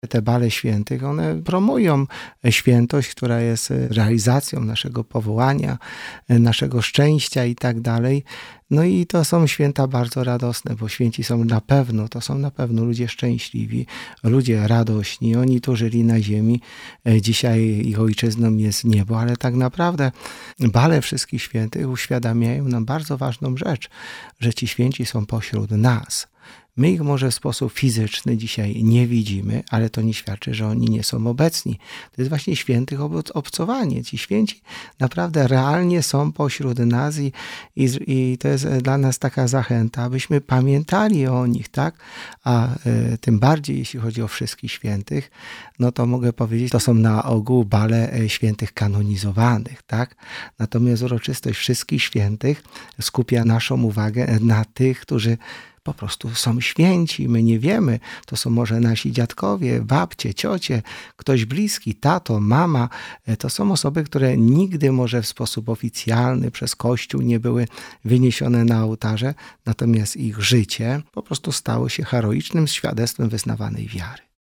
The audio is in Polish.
Te bale świętych, one promują świętość, która jest realizacją naszego powołania, naszego szczęścia i tak dalej. No i to są święta bardzo radosne, bo święci są to są na pewno ludzie szczęśliwi, ludzie radośni. Oni tu żyli na ziemi, dzisiaj ich ojczyzną jest niebo, ale tak naprawdę bale wszystkich świętych uświadamiają nam bardzo ważną rzecz, że ci święci są pośród nas. My ich może w sposób fizyczny dzisiaj nie widzimy, ale to nie świadczy, że oni nie są obecni. To jest właśnie świętych obcowanie. Ci święci naprawdę realnie są pośród nas i to jest dla nas taka zachęta, abyśmy pamiętali o nich, tak? A tym bardziej, jeśli chodzi o wszystkich świętych, no to mogę powiedzieć, to są na ogół bale świętych kanonizowanych, tak? Natomiast uroczystość wszystkich świętych skupia naszą uwagę na tych, którzy po prostu są święci, my nie wiemy, to są może nasi dziadkowie, babcie, ciocie, ktoś bliski, tato, mama, to są osoby, które nigdy może w sposób oficjalny przez Kościół nie były wyniesione na ołtarze, natomiast ich życie po prostu stało się heroicznym świadectwem wyznawanej wiary.